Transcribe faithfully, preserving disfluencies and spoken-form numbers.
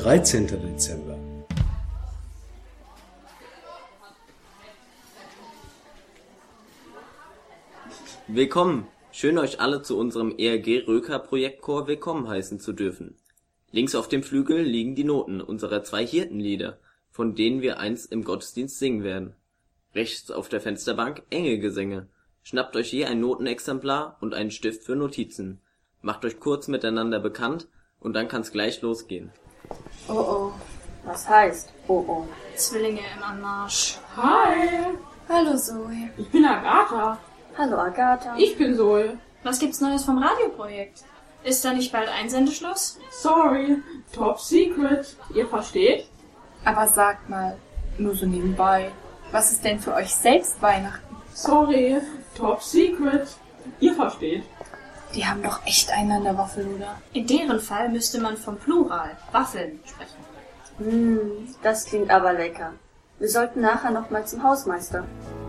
dreizehnter Dezember. Willkommen! Schön, euch alle zu unserem E R G-Röker-Projektchor willkommen heißen zu dürfen. Links auf dem Flügel liegen die Noten unserer zwei Hirtenlieder, von denen wir einst im Gottesdienst singen werden. Rechts auf der Fensterbank Engelgesänge. Schnappt euch je ein Notenexemplar und einen Stift für Notizen. Macht euch kurz miteinander bekannt und dann kann's gleich losgehen. Oh oh, was heißt oh oh? Zwillinge im Anmarsch. Hi, Hallo Zoe. ich bin Agatha. Hallo Agatha. Ich bin Zoe. Was gibt's Neues vom Radioprojekt? Ist da nicht bald Einsendeschluss? Sorry, top secret. Ihr versteht? Aber sagt mal, nur so nebenbei, was ist denn für euch selbst Weihnachten? Sorry, top secret. Ihr versteht. Die haben doch echt einander Waffel, oder? In deren Fall müsste man vom Plural, Waffeln, sprechen. Hm, das klingt aber lecker. Wir sollten nachher noch mal zum Hausmeister.